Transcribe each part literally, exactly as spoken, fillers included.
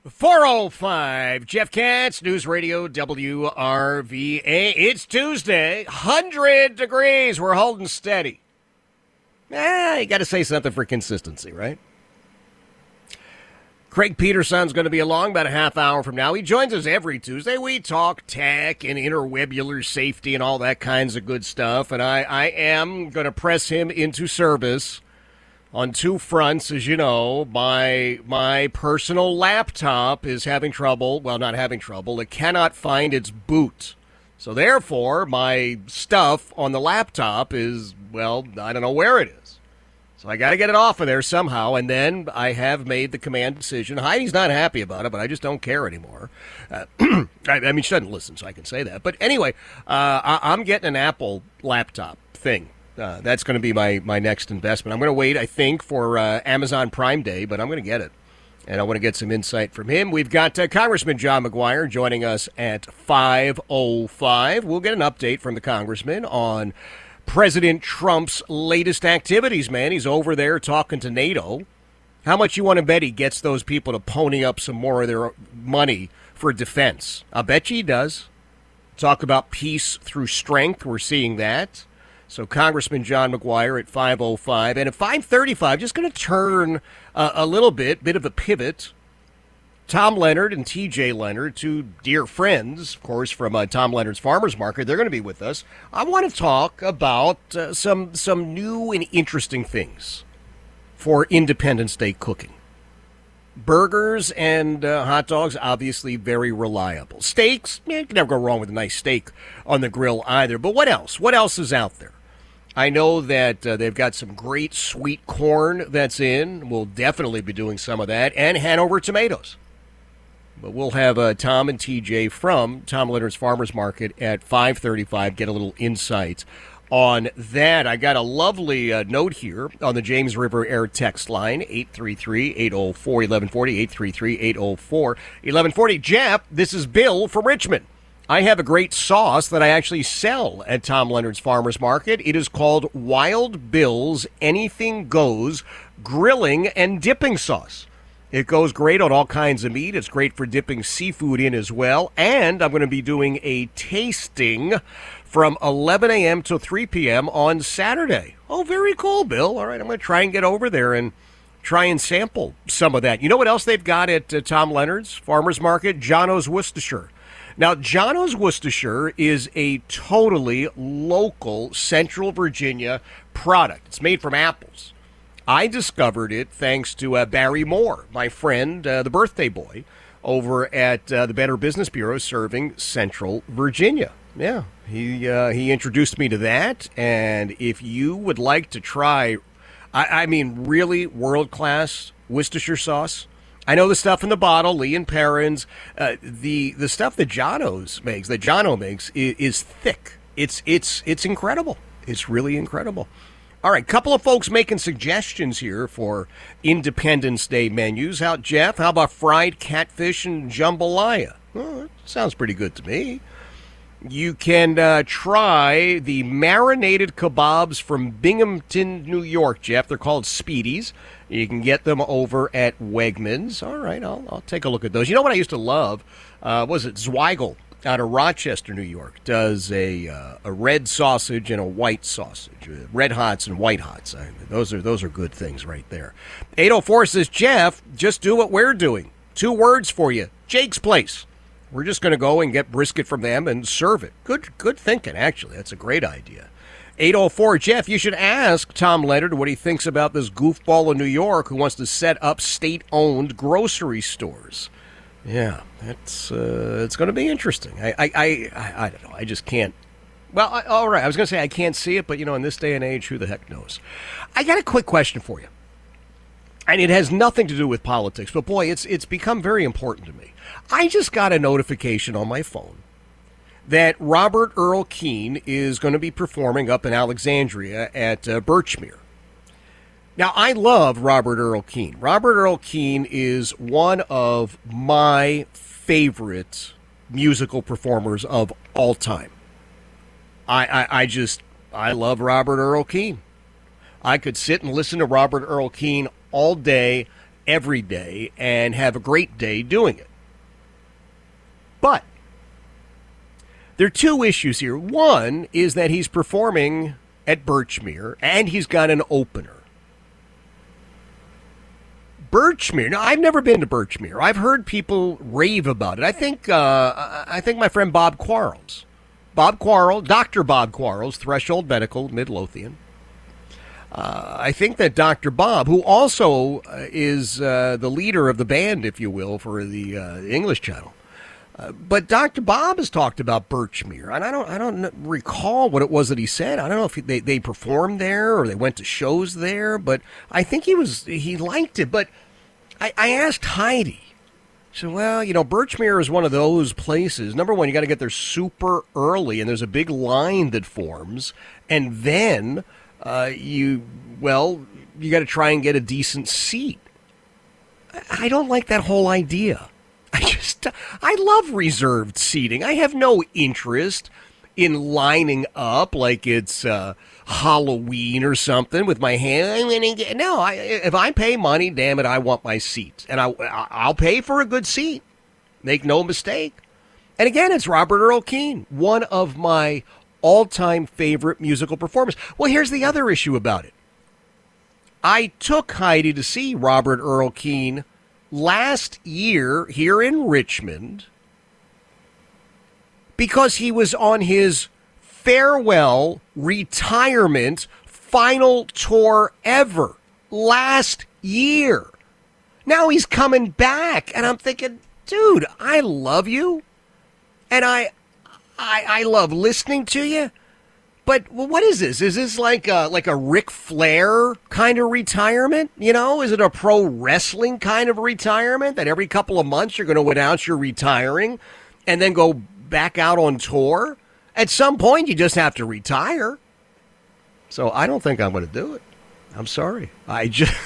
four oh five, Jeff Katz, News Radio W R V A. It's Tuesday, one hundred degrees. We're holding steady. Eh, you got to say something for consistency, right? Craig Peterson's going to be along about a half hour from now. He joins us every Tuesday. We talk tech and interwebular safety and all that kinds of good stuff. And I, I am going to press him into service on two fronts. As you know, my my personal laptop is having trouble. Well, not having trouble. It cannot find its boot. So therefore, my stuff on the laptop is, well, I don't know where it is. So I got to get it off of there somehow, and then I have made the command decision. Heidi's not happy about it, but I just don't care anymore. Uh, I, I mean, she doesn't listen, so I can say that. But anyway, uh, I, I'm getting an Apple laptop thing. Uh, that's going to be my, my next investment. I'm going to wait, I think, for uh, Amazon Prime Day, but I'm going to get it. And I want to get some insight from him. We've got uh, Congressman John McGuire joining us at five oh five. We'll get an update from the congressman on President Trump's latest activities, man. He's over there talking to NATO. How much you want to bet he gets those people to pony up some more of their money for defense? I'll bet you he does. Talk about peace through strength. We're seeing that. So Congressman John McGuire at five oh five. And at five thirty-five, just going to turn uh, a little bit, bit of a pivot. Tom Leonard and T J Leonard, two dear friends, of course, from uh, Tom Leonard's Farmers Market. They're going to be with us. I want to talk about uh, some some new and interesting things for Independence Day cooking. Burgers and uh, hot dogs, obviously very reliable. Steaks, eh, you can never go wrong with a nice steak on the grill either. But what else? What else is out there? I know that uh, they've got some great sweet corn that's in. We'll definitely be doing some of that. And Hanover tomatoes. But we'll have uh, Tom and T J from Tom Leonard's Farmers Market at five thirty-five, get a little insight on that. I got a lovely uh, note here on the James River Air text line, eight three three, eight oh four, eleven forty, eight three three, eight oh four, eleven forty. Jeff, this is Bill from Richmond. I have a great sauce that I actually sell at Tom Leonard's Farmers Market. It is called Wild Bill's Anything Goes Grilling and Dipping Sauce. It goes great on all kinds of meat. It's great for dipping seafood in as well. And I'm going to be doing a tasting from eleven a.m. to three p.m. on Saturday. Oh, very cool, Bill. All right, I'm going to try and get over there and try and sample some of that. You know what else they've got at uh, Tom Leonard's Farmers Market? Jono's Worcestershire. Now, Jono's Worcestershire is a totally local Central Virginia product. It's made from apples. I discovered it thanks to uh, Barry Moore, my friend, uh, the birthday boy, over at uh, the Better Business Bureau serving Central Virginia. Yeah, he uh, he introduced me to that, and if you would like to try, I, I mean, really world-class Worcestershire sauce, I know the stuff in the bottle, Lee and Perrins, uh, the the stuff that Jono's makes, that Jono makes, is, is thick. It's it's it's incredible. It's really incredible. All right, couple of folks making suggestions here for Independence Day menus. How, Jeff, how about fried catfish and jambalaya? Well, that sounds pretty good to me. You can uh, try the marinated kebabs from Binghamton, New York, Jeff. They're called Speedies. You can get them over at Wegmans. All right, I'll, I'll take a look at those. You know what I used to love? Uh, was it Zweigel out of Rochester, New York, does a uh, a red sausage and a white sausage, uh, red hots and white hots. I, those are those are good things right there. eight oh four says, Jeff, just do what we're doing. Two words for you, Jake's Place. We're just going to go and get brisket from them and serve it. Good good thinking, actually. That's a great idea. eight oh four, Jeff, you should ask Tom Leonard what he thinks about this goofball in New York who wants to set up state-owned grocery stores. Yeah, that's uh, it's going to be interesting. I, I, I, I don't know. I just can't. Well, I, all right. I was going to say I can't see it, but, you know, in this day and age, who the heck knows? I got a quick question for you. And it has nothing to do with politics, but, boy, it's it's become very important to me. I just got a notification on my phone that Robert Earl Keen is going to be performing up in Alexandria at uh, Birchmere. Now, I love Robert Earl Keen. Robert Earl Keen is one of my favorite musical performers of all time. I, I, I just, I love Robert Earl Keen. I could sit and listen to Robert Earl Keen all day, every day and have a great day doing it. But there are two issues here. One is that he's performing at Birchmere, and he's got an opener. Birchmere. Now, I've never been to Birchmere. I've heard people rave about it. I think uh, I think my friend Bob Quarles, Bob Quarles, Doctor Bob Quarles, Threshold Medical, Midlothian. Uh, I think that Doctor Bob, who also uh, is uh, the leader of the band, if you will, for the uh, English channel, uh, but Doctor Bob has talked about Birchmere, and I don't I don't recall what it was that he said. I don't know if they, they performed there or they went to shows there, but I think he was he liked it. But I, I asked Heidi. So, well, you know, Birchmere is one of those places. Number one, you got to get there super early, and there's a big line that forms, and then uh, you, well, you got to try and get a decent seat. I don't like that whole idea. I just, I love reserved seating. I have no interest in lining up like it's uh, Halloween or something with my hand. No, I, if I pay money, damn it, I want my seat. And I, I'll pay for a good seat. Make no mistake. And again, it's Robert Earl Keen, one of my all-time favorite musical performers. Well, here's the other issue about it. I took Heidi to see Robert Earl Keen last year here in Richmond because he was on his farewell retirement final tour ever last year. Now he's coming back, and I'm thinking, dude, I love you, and I, I, I love listening to you. But well, what is this? Is this like a, like a Ric Flair kind of retirement? You know, is it a pro wrestling kind of retirement that every couple of months you're going to announce you're retiring and then go back out on tour? At some point, you just have to retire. So I don't think I'm going to do it. I'm sorry. I just,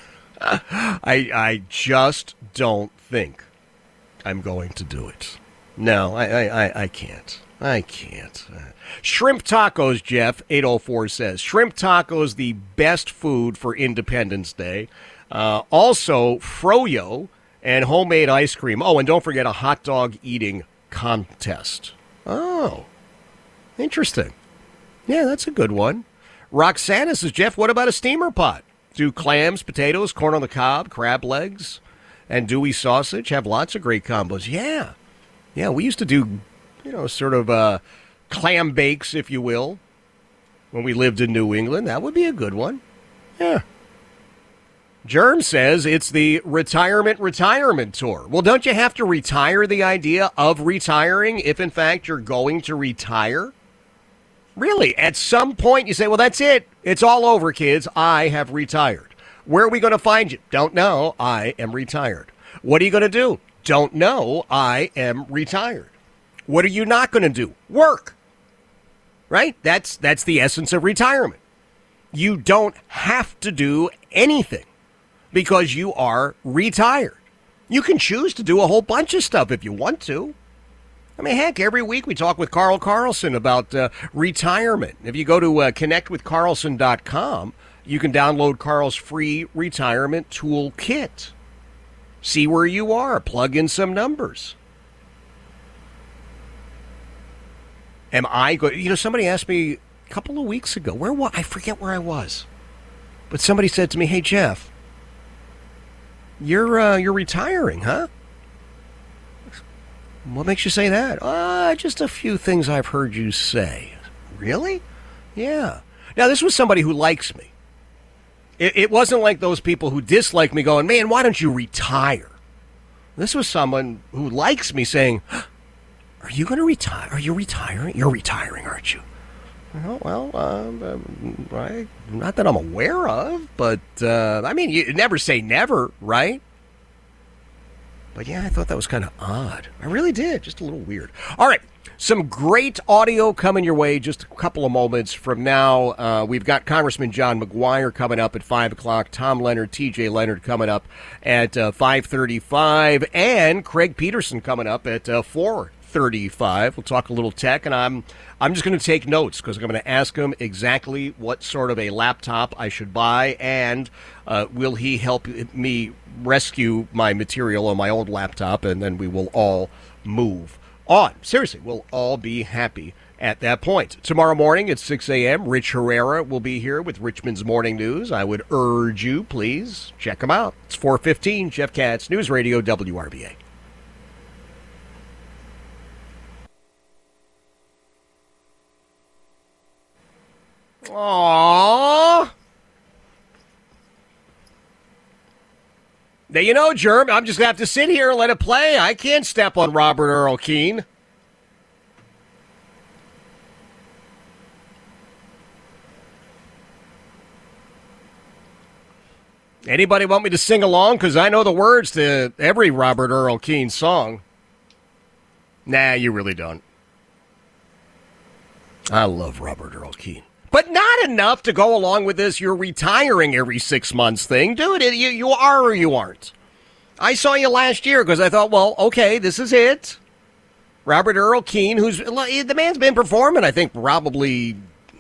I, I just don't think I'm going to do it. No, I, I, I can't. I can't. Shrimp tacos, Jeff, eight oh four says. Shrimp tacos, the best food for Independence Day. Uh, also, froyo and homemade ice cream. Oh, and don't forget a hot dog eating contest. Oh, interesting. Yeah, that's a good one. Roxana says, Jeff, what about a steamer pot? Do clams, potatoes, corn on the cob, crab legs, and Dewey sausage have lots of great combos. Yeah. Yeah, we used to do, you know, sort of uh, clam bakes, if you will, when we lived in New England. That would be a good one. Yeah. Germ says it's the retirement retirement tour. Well, don't you have to retire the idea of retiring if, in fact, you're going to retire? Really, at some point you say, well, that's it. It's all over, kids. I have retired. Where are we going to find you? Don't know. I am retired. What are you going to do? Don't know. I am retired. What are you not going to do? Work. Right? That's that's the essence of retirement. You don't have to do anything because you are retired. You can choose to do a whole bunch of stuff if you want to. I mean, heck, every week we talk with Carl Carlson about uh, retirement. If you go to uh, connect with carlson dot com, you can download Carl's free retirement toolkit. See where you are. Plug in some numbers. Am I going? You know, somebody asked me a couple of weeks ago, where was I? Forget where I was. But somebody said to me, hey, Jeff, you're, uh, you're retiring, huh? What makes you say that? Uh, just a few things I've heard you say. Really? Yeah. Now, this was somebody who likes me. It, it wasn't like those people who dislike me going, man, why don't you retire? This was someone who likes me saying, are you going to retire? Are you retiring? You're retiring, aren't you? Oh, well, um, I, not that I'm aware of, but, uh, I mean, you never say never, right? But, yeah, I thought that was kind of odd. I really did. Just a little weird. All right. Some great audio coming your way just a couple of moments from now. Uh, we've got Congressman John McGuire coming up at five o'clock. Tom Leonard, T J Leonard coming up at uh, five thirty-five. And Craig Peterson coming up at uh, four thirty-five. We'll talk a little tech, and I'm I'm just going to take notes because I'm going to ask him exactly what sort of a laptop I should buy, and uh, will he help me rescue my material on my old laptop, and then we will all move on. Seriously, we'll all be happy at that point. Tomorrow morning at six a.m., Rich Herrera will be here with Richmond's Morning News. I would urge you, please, check him out. It's four fifteen, Jeff Katz, News Radio W R B A. Aww. Now, you know, Germ, I'm just going to have to sit here and let it play. I can't step on Robert Earl Keen. Anybody want me to sing along? Because I know the words to every Robert Earl Keen song. Nah, you really don't. I love Robert Earl Keen. But not enough to go along with this you're retiring every six months thing. Dude, you, you are or you aren't. I saw you last year because I thought, well, okay, this is it. Robert Earl Keen, who's the man's been performing, I think, probably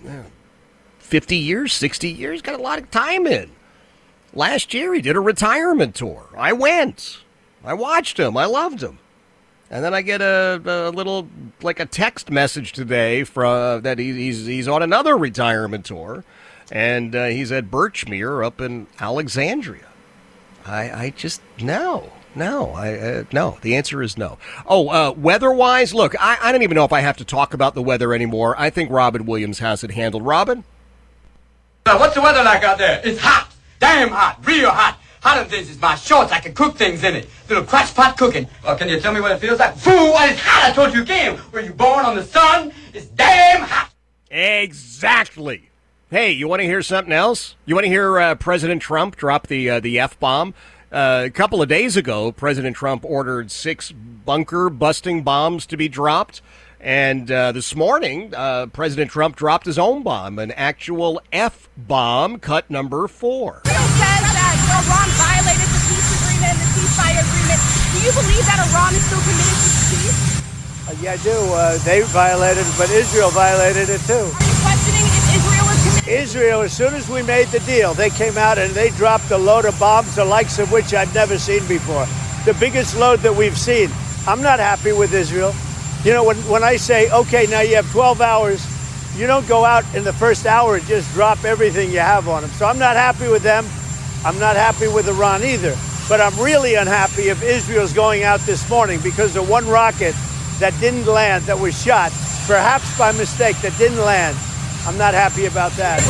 fifty years, sixty years. Got a lot of time in. Last year, he did a retirement tour. I went. I watched him. I loved him. And then I get a, a little, like a text message today from that he, he's he's on another retirement tour, and uh, he's at Birchmere up in Alexandria. I I just no no I uh, no. The answer is no. Oh, uh, weather-wise, look, I, I don't even know if I have to talk about the weather anymore. I think Robin Williams has it handled. Robin, uh, what's the weather like out there? It's hot, damn hot, real hot. Hotter than this is my shorts. I can cook things in it. Little crotch pot cooking. Oh, can you tell me what it feels like? Fool, what is hot? I told you again. Were you born on the sun? It's damn hot. Exactly. Hey, you want to hear something else? You want to hear uh, President Trump drop the uh, the F-bomb? Uh, a couple of days ago, President Trump ordered six bunker-busting bombs to be dropped. And uh, this morning, uh, President Trump dropped his own bomb, an actual F-bomb, cut number four. Iran violated the peace agreement, the ceasefire agreement. Do you believe that Iran is still committed to peace? Uh, yeah, I do. Uh, they violated it, but Israel violated it too. Are you questioning if Israel is committed? Israel, as soon as we made the deal, they came out and they dropped a load of bombs, the likes of which I'd never seen before. The biggest load that we've seen. I'm not happy with Israel. You know, when, when I say, okay, now you have twelve hours, you don't go out in the first hour and just drop everything you have on them. So I'm not happy with them. I'm not happy with Iran either, but I'm really unhappy if Israel's going out this morning because of one rocket that didn't land, that was shot, perhaps by mistake, that didn't land. I'm not happy about that.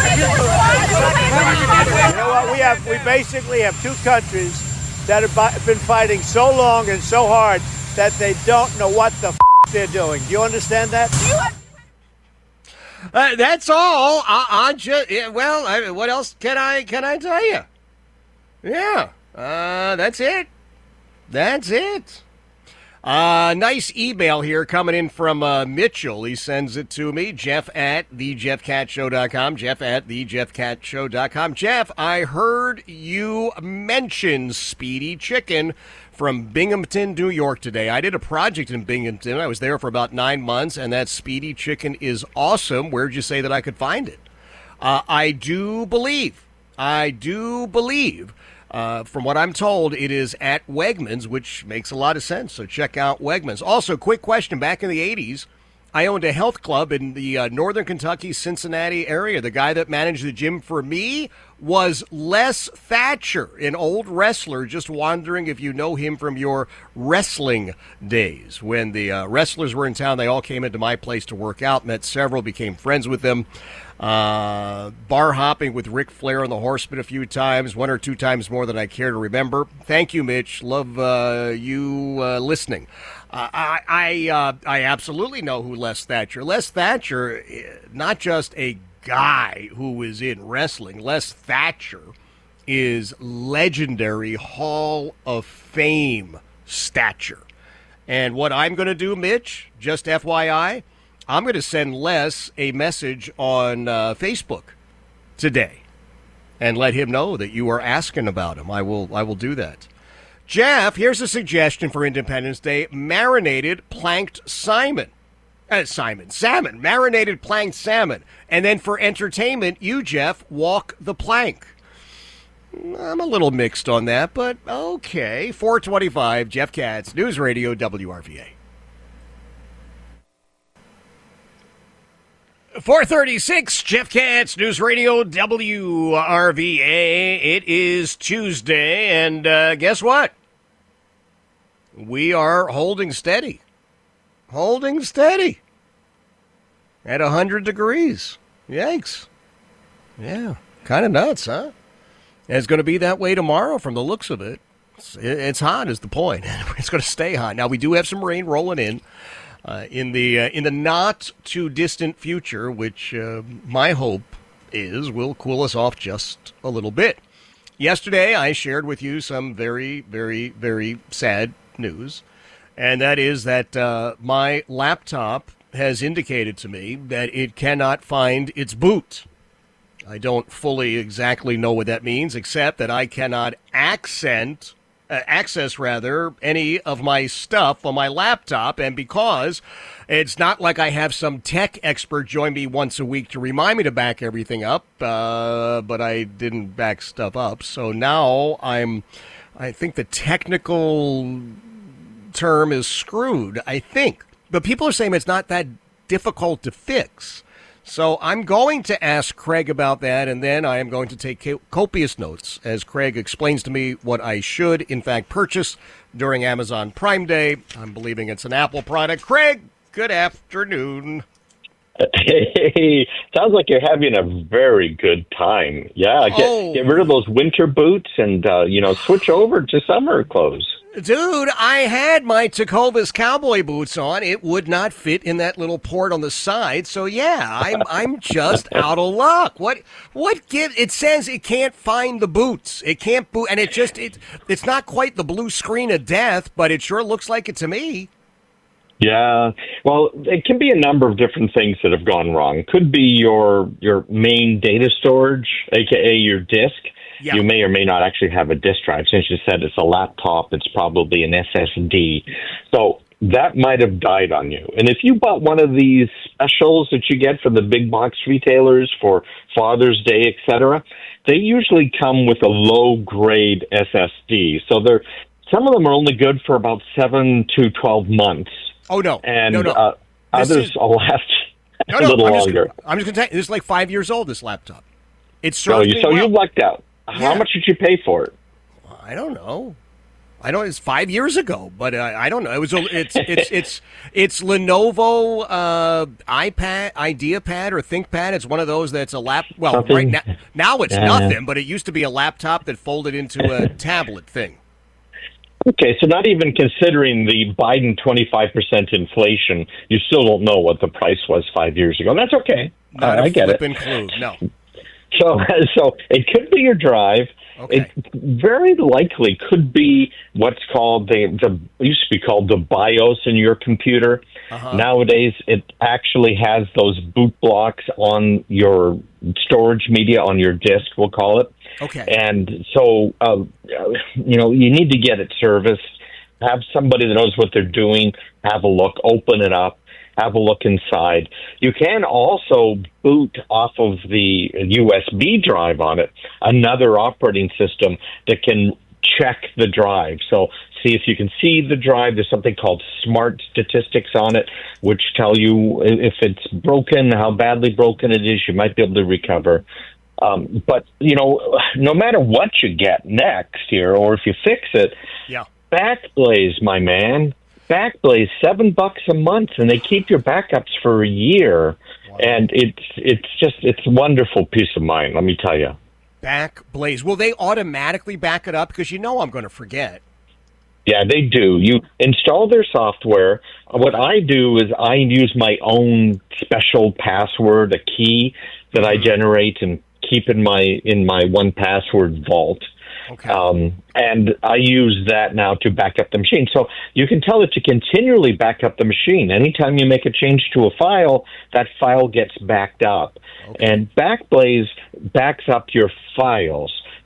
You know what? We have, we basically have two countries that have been fighting so long and so hard that they don't know what the f*** they're doing. Do you understand that? Uh, that's all. I, I just, yeah, well, I, what else can I can I tell you? Yeah, uh, that's it. That's it. Uh, nice email here coming in from uh, Mitchell. He sends it to me, Jeff at the jeff cat show dot com, Jeff at the jeff cat show dot com. Jeff, I heard you mention Speedy Chicken from Binghamton, New York today. I did a project in Binghamton. I was there for about nine months, and that Speedy Chicken is awesome. Where'd you say that I could find it? Uh, I do believe, I do believe, uh, from what I'm told, it is at Wegmans, which makes a lot of sense. So check out Wegmans. Also, quick question. Back in the eighties, I owned a health club in the uh, northern Kentucky, Cincinnati area. The guy that managed the gym for me was Les Thatcher, an old wrestler. Just wondering if you know him from your wrestling days. When the uh, wrestlers were in town, they all came into my place to work out, met several, became friends with them. Uh, bar hopping with Ric Flair and the Horsemen a few times, one or two times more than I care to remember. Thank you, Mitch. Love uh, you uh, listening. Uh, I I, uh, I absolutely know who Les Thatcher. Les Thatcher, not just a guy who is in wrestling. Les Thatcher is legendary Hall of Fame stature. And what I'm going to do, Mitch, just F Y I, I'm going to send Les a message on uh, Facebook today and let him know that you are asking about him. I will I will do that. Jeff, here's a suggestion for Independence Day: marinated planked salmon. Uh, Simon, salmon, marinated planked salmon. And then for entertainment, you, Jeff, walk the plank. I'm a little mixed on that, but okay. four twenty-five, Jeff Katz, News Radio W R V A. four thirty-six, Jeff Katz, News Radio W R V A. It is Tuesday, and uh, guess what? We are holding steady. Holding steady. At one hundred degrees. Yikes. Yeah, kind of nuts, huh? And it's going to be that way tomorrow from the looks of it. It's, it's hot is the point. It's going to stay hot. Now, we do have some rain rolling in. Uh, in the uh, in the not too distant future, which uh, my hope is will cool us off just a little bit. Yesterday, I shared with you some very, very, very sad news, and that is that uh, my laptop has indicated to me that it cannot find its boot. I don't fully exactly know what that means, except that I cannot accent. Uh, access, rather, any of my stuff on my laptop, and because it's not like I have some tech expert join me once a week to remind me to back everything up, uh, but I didn't back stuff up, so now I'm, I think the technical term is screwed, I think. But people are saying it's not that difficult to fix. So I'm going to ask Craig about that, and then I am going to take copious notes as Craig explains to me what I should, in fact, purchase during Amazon Prime Day. I'm believing it's an Apple product. Craig, good afternoon. Hey, sounds like you're having a very good time. Yeah, get, oh. get rid of those winter boots and, uh, you know, switch over to summer clothes. Dude, I had my Tecovas cowboy boots on. It would not fit in that little port on the side. So yeah, I'm I'm just out of luck. What what give it says it can't find the boots. It can't boot, and it just it it's not quite the blue screen of death, but it sure looks like it to me. Yeah, well, it can be a number of different things that have gone wrong. Could be your your main data storage, aka your disk. Yeah. You may or may not actually have a disk drive. Since you said it's a laptop, it's probably an S S D. So that might have died on you. And if you bought one of these specials that you get from the big box retailers for Father's Day, et cetera, they usually come with a low-grade S S D. So they're some of them are only good for about seven to twelve months. Oh, no. And no, no. Uh, others is... will last no, a no, little I'm longer. Just, I'm just going to tell you, this is like five years old, this laptop. It so served you, me so well. you lucked out. How Yeah. much did you pay for it? I don't know. I don't. It's five years ago, but uh, I don't know. It was. A, it's. It's. It's. It's Lenovo uh, iPad, IdeaPad, or ThinkPad. It's one of those that's a lap. Well, Something. right now, now it's Yeah. nothing. But it used to be a laptop that folded into a tablet thing. Okay, so not even considering the Biden twenty-five percent inflation, you still don't know what the price was five years ago. That's okay. Not uh, a I get it. flippin' clue. No. So, so it could be your drive. Okay. It very likely could be what's called the, the it used to be called the BIOS in your computer. Uh-huh. Nowadays, it actually has those boot blocks on your storage media on your disk, we'll call it. Okay. And so, uh, you know, you need to get it serviced. Have somebody that knows what they're doing. Have a look. Open it up. Have a look inside. You can also boot off of the U S B drive on it another operating system that can check the drive. So see if you can see the drive. There's something called Smart Statistics on it, which tell you if it's broken, how badly broken it is. You might be able to recover. Um, but, you know, no matter what you get next here, or if you fix it, Yeah. Backblaze, my man. Backblaze, seven bucks a month, and they keep your backups for a year. Wow. And it's it's just it's a wonderful peace of mind, let me tell you. Backblaze. Will they automatically back it up? Because you know I'm going to forget. Yeah, they do. You install their software. What I do is I use my own special password, a key that I generate and keep in my in my one password vault. Okay. Um, and I use that now to back up the machine. So you can tell it to continually back up the machine. Anytime you make a change to a file, that file gets backed up. Okay. And Backblaze backs up your files.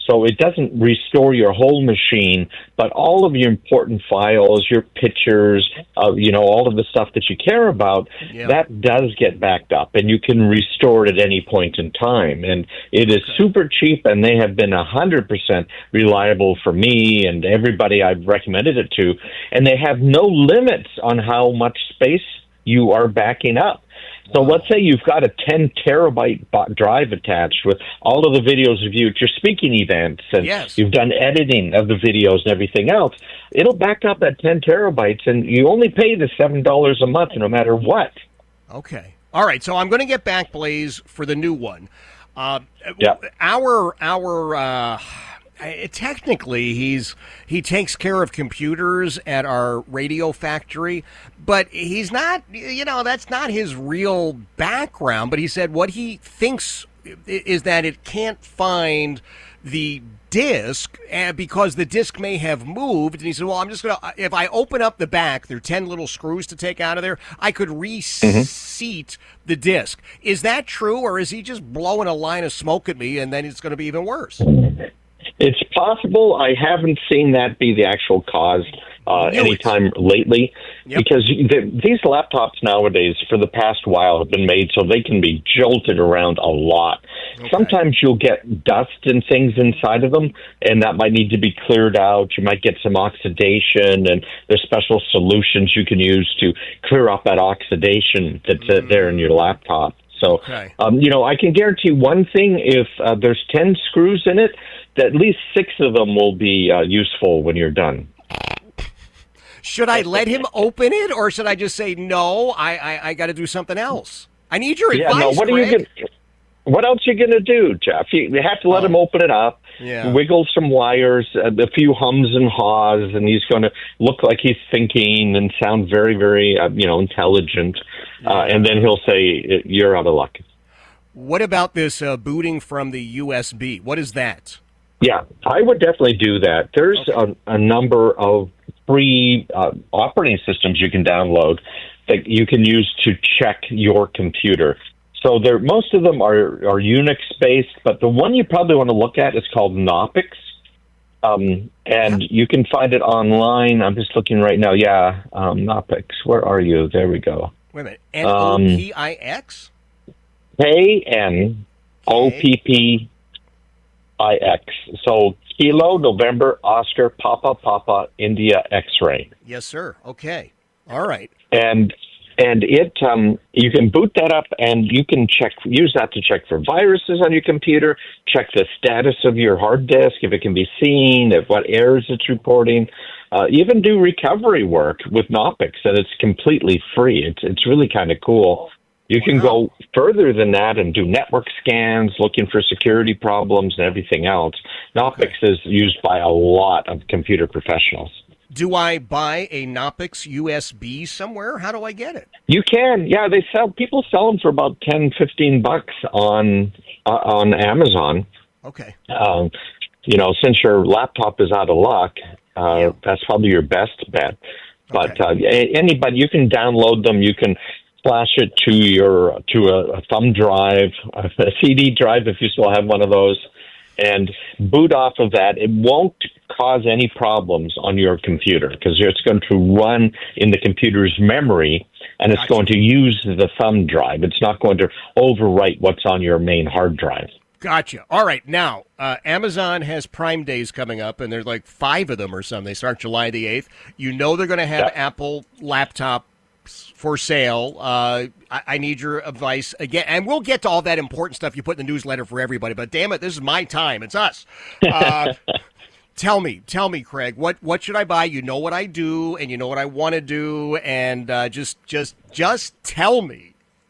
So it doesn't restore your whole machine, but all of your important files, your pictures, uh, you know, all of the stuff that you care about, yeah. that does get backed up, and you can restore it at any point in time. And it is Okay. super cheap, and they have been one hundred percent reliable for me and everybody I've recommended it to. And they have no limits on how much space you are backing up. So let's say you've got a ten terabyte drive attached with all of the videos of you at your speaking events, and yes. you've done editing of the videos and everything else. It'll back up that ten terabytes, and you only pay the seven dollars a month no matter what. Okay. All right. So I'm going to get Backblaze for the new one. Uh, yeah. Our, our, uh, technically, he's he takes care of computers at our radio factory, but he's not, you know, that's not his real background. But he said what he thinks is that it can't find the disc because the disc may have moved. And he said, well, I'm just going to, if I open up the back, there are ten little screws to take out of there, I could reseat mm-hmm. the disc. Is that true, or is he just blowing a line of smoke at me and then it's going to be even worse? It's possible. I haven't seen that be the actual cause uh, anytime lately, yep. because the, these laptops nowadays, for the past while, have been made so they can be jolted around a lot. Okay. Sometimes you'll get dust and things inside of them, and that might need to be cleared out. You might get some oxidation, and there's special solutions you can use to clear up that oxidation that's mm. there in your laptop. So, okay. um, you know, I can guarantee one thing: if uh, there's ten screws in it, at least six of them will be uh, useful when you're done. Should I let him open it, or should I just say no? I I, I got to do something else. I need your yeah, advice. No, what Greg. are you gonna, What else are you going to do, Jeff? You, you have to let oh. him open it up, yeah. wiggle some wires, a, a few hums and haws, and he's going to look like he's thinking and sound very, very, uh, you know, intelligent. Yeah. Uh, and then he'll say, "You're out of luck." What about this uh, booting from the U S B? What is that? Yeah, I would definitely do that. There's okay. a, a number of free uh, operating systems you can download that you can use to check your computer. So there, most of them are, are Unix-based, but the one you probably want to look at is called Knoppix, um, and yeah. you can find it online. I'm just looking right now. Yeah, um, Knoppix. Where are you? There we go. Wait a minute. N O P I X? K N O P P I X. So Kilo, November, Oscar, Papa, Papa, India, X-ray. Yes, sir. Okay. All right. And and it um, you can boot that up, and you can check use that to check for viruses on your computer, check the status of your hard disk, if it can be seen, if what errors it's reporting. Uh, even do recovery work with Knoppix, and it's completely free. It's it's really kind of cool. You can wow. go further than that and do network scans, looking for security problems and everything else. Knoppix okay. is used by a lot of computer professionals. Do I buy a Knoppix U S B somewhere? How do I get it? You can. Yeah, they sell. People sell them for about ten, fifteen bucks on uh, on Amazon. Okay. Um, you know, since your laptop is out of luck, uh, yeah. that's probably your best bet. But okay. uh, anybody, you can download them. You can flash it to your to a, a thumb drive, a C D drive if you still have one of those, and boot off of that. It won't cause any problems on your computer because it's going to run in the computer's memory, and it's gotcha. going to use the thumb drive. It's not going to overwrite what's on your main hard drive. Gotcha. All right. Now, uh, Amazon has Prime Days coming up, and there's like five of them or something. They start July the eighth. You know they're going to have yeah. Apple laptop for sale. Uh, I, I need your advice again, and we'll get to all that important stuff you put in the newsletter for everybody. But damn it, this is my time. It's us. Uh, tell me, tell me, Craig, what what should I buy? You know what I do, and you know what I want to do, and uh, just just just tell me.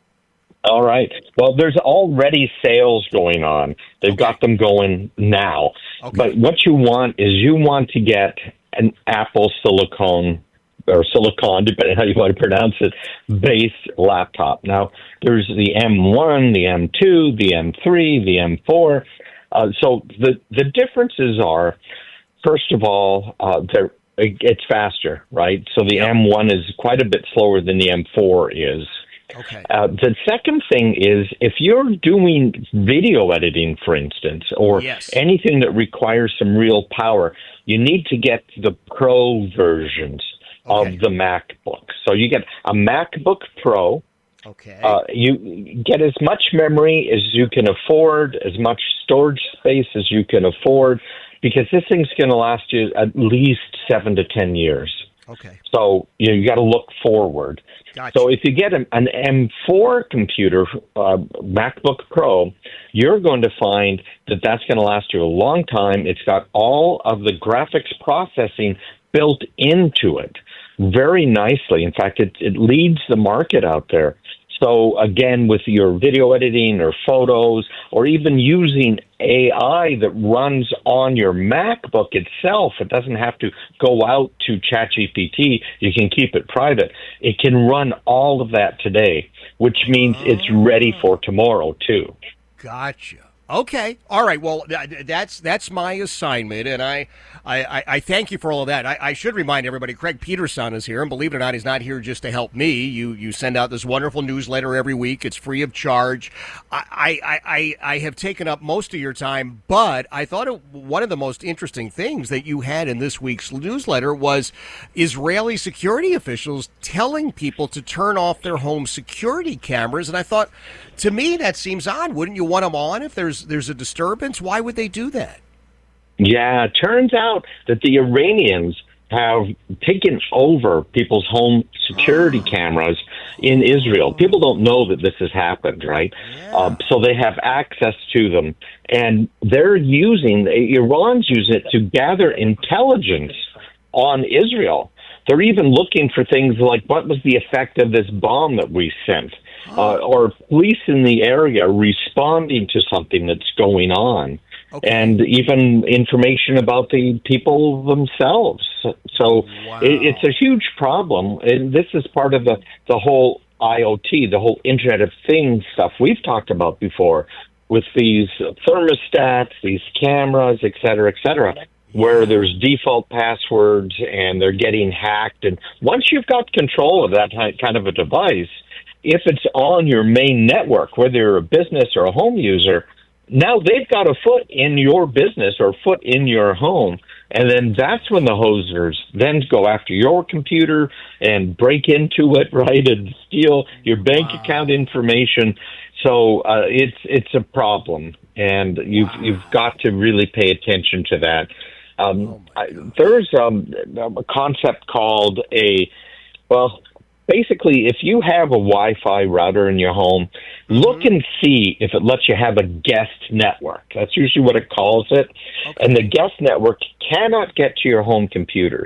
All right. Well, there's already sales going on. They've okay. got them going now. Okay. But what you want is you want to get an Apple silicone or silicon, depending on how you want to pronounce it, base laptop. Now, there's the M one, the M two, the M three, the M four. Uh, so the, the differences are, first of all, uh, they're, it's faster, right? So the yep. M one is quite a bit slower than the M four is. Okay. Uh, the second thing is if you're doing video editing, for instance, or yes. anything that requires some real power, you need to get the Pro versions okay. of the MacBook. So you get a MacBook Pro. Okay. Uh, you get as much memory as you can afford, as much storage space as you can afford, because this thing's going to last you at least seven to ten years. Okay. So you know, you got to look forward. Gotcha. So if you get an, an M four computer, uh, MacBook Pro, you're going to find that that's going to last you a long time. It's got all of the graphics processing built into it very nicely. In fact, it, it leads the market out there. So again, with your video editing or photos, or even using A I that runs on your MacBook itself, it doesn't have to go out to ChatGPT. You can keep it private. It can run all of that today, which means it's ready for tomorrow too. Gotcha. Okay. All right. Well, that's that's my assignment, and I I, I thank you for all of that. I, I should remind everybody, Craig Peterson is here, and believe it or not, he's not here just to help me. You you send out this wonderful newsletter every week. It's free of charge. I I, I, I have taken up most of your time, but I thought it, one of the most interesting things that you had in this week's newsletter was Israeli security officials telling people to turn off their home security cameras, and I thought, to me, that seems odd. Wouldn't you want them on if there's there's a disturbance? Why would they do that? Yeah, it turns out that the Iranians have taken over people's home security cameras in Israel. People don't know that this has happened, right? Yeah. Um, so they have access to them. And they're using, Iran's using it to gather intelligence on Israel. They're even looking for things like, what was the effect of this bomb that we sent? Uh, or police in the area responding to something that's going on. Okay. And even information about the people themselves. So wow. it, it's a huge problem. And this is part of the, the whole I O T, the whole Internet of Things stuff we've talked about before with these thermostats, these cameras, et cetera, et cetera, yeah. where there's default passwords and they're getting hacked. And once you've got control of that kind of a device, if it's on your main network, whether you're a business or a home user, now they've got a foot in your business or foot in your home, and then that's when the hosers then go after your computer and break into it, right, and steal your bank wow. account information. So uh, it's it's a problem, and you've wow. you've got to really pay attention to that. Um, oh I, there's um, a concept called a well. Basically, if you have a Wi-Fi router in your home, look mm-hmm. and see if it lets you have a guest network. That's usually what it calls it. Okay. And the guest network cannot get to your home computers.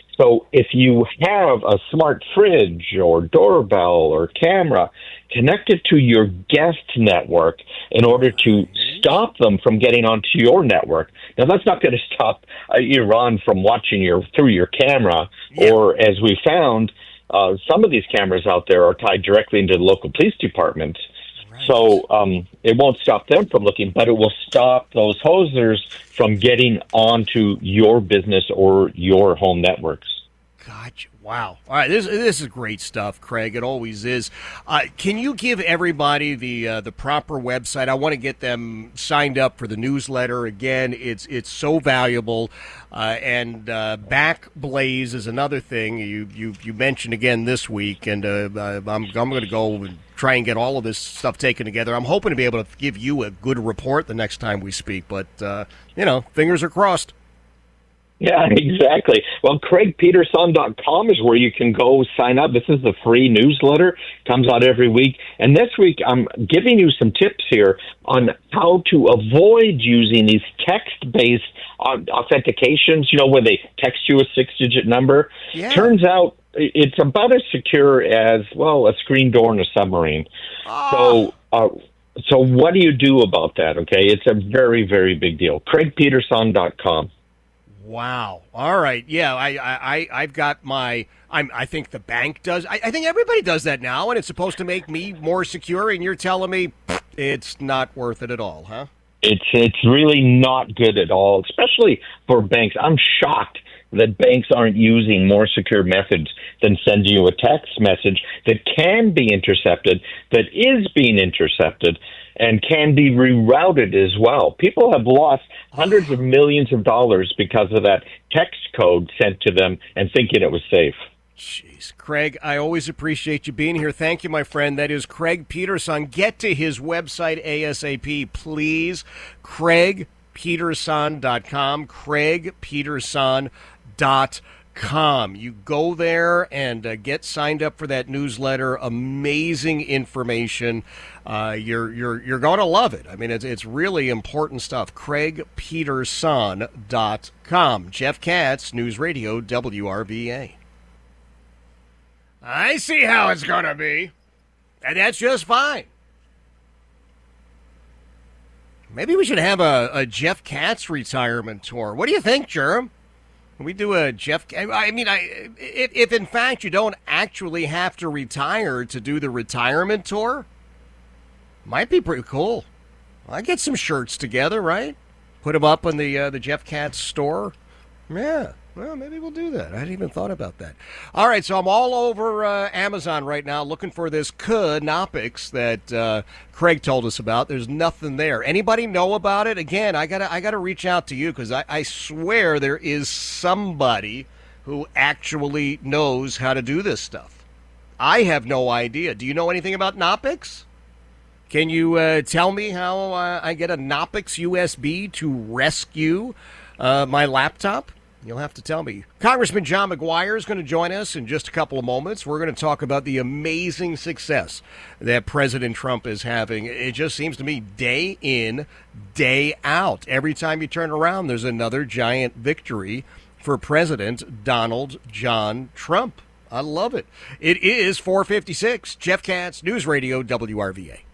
So if you have a smart fridge or doorbell or camera connected to your guest network in order to stop them from getting onto your network, now that's not going to stop uh, Iran from watching your through your camera, yeah. or as we found, Uh, some of these cameras out there are tied directly into the local police departments. Right. So um, it won't stop them from looking, but it will stop those hosers from getting onto your business or your home networks. Gotcha. Wow. All right, this this is great stuff, Craig. It always is. Uh, can you give everybody the uh, the proper website? I want to get them signed up for the newsletter. Again, it's it's so valuable. Uh, and uh, Backblaze is another thing you you, you mentioned again this week, and uh, I'm I'm going to go and try and get all of this stuff taken together. I'm hoping to be able to give you a good report the next time we speak, but uh, you know, fingers are crossed. Yeah, exactly. Well, Craig Peterson dot com is where you can go sign up. This is the free newsletter. Comes out every week. And this week, I'm giving you some tips here on how to avoid using these text-based authentications, you know, when they text you a six-digit number. Yeah. Turns out it's about as secure as, well, a screen door in a submarine. Oh. So, uh, so what do you do about that, okay? It's a very, very big deal. Craig Peterson dot com. Wow. All right. Yeah, I, I, I've got my, I'm, I think the bank does. I, I think everybody does that now, and it's supposed to make me more secure, and you're telling me it's not worth it at all, huh? It's, it's really not good at all, especially for banks. I'm shocked that banks aren't using more secure methods than sending you a text message that can be intercepted, that is being intercepted, and can be rerouted as well. People have lost hundreds of millions of dollars because of that text code sent to them and thinking it was safe. Jeez, Craig, I always appreciate you being here. Thank you, my friend. That is Craig Peterson. Get to his website ASAP, please. Craig Peterson dot com. Craig Peterson dot com. You go there and uh, get signed up for that newsletter. Amazing information. Uh, you're you're you're going to love it. I mean, it's it's really important stuff. Craig Peterson dot com. Jeff Katz, News Radio W R V A. I see how it's going to be, and that's just fine. Maybe we should have a, a Jeff Katz retirement tour. What do you think, Jerem? Can we do a Jeff? I mean, I if, if in fact you don't actually have to retire to do the retirement tour, might be pretty cool. I get some shirts together, right? Put them up in the uh, the Jeff Katz store. Yeah. Well, maybe we'll do that. I hadn't even thought about that. All right, so I'm all over uh, Amazon right now looking for this Knoppix that uh, Craig told us about. There's nothing there. Anybody know about it? Again, I gotta I gotta reach out to you because I, I swear there is somebody who actually knows how to do this stuff. I have no idea. Do you know anything about Knoppix? Can you uh, tell me how uh, I get a Knoppix U S B to rescue uh, my laptop? You'll have to tell me. Congressman John McGuire is going to join us in just a couple of moments. We're going to talk about the amazing success that President Trump is having. It just seems to me day in, day out. Every time you turn around, there's another giant victory for President Donald John Trump. I love it. It is four fifty-six. Jeff Katz, News Radio W R V A.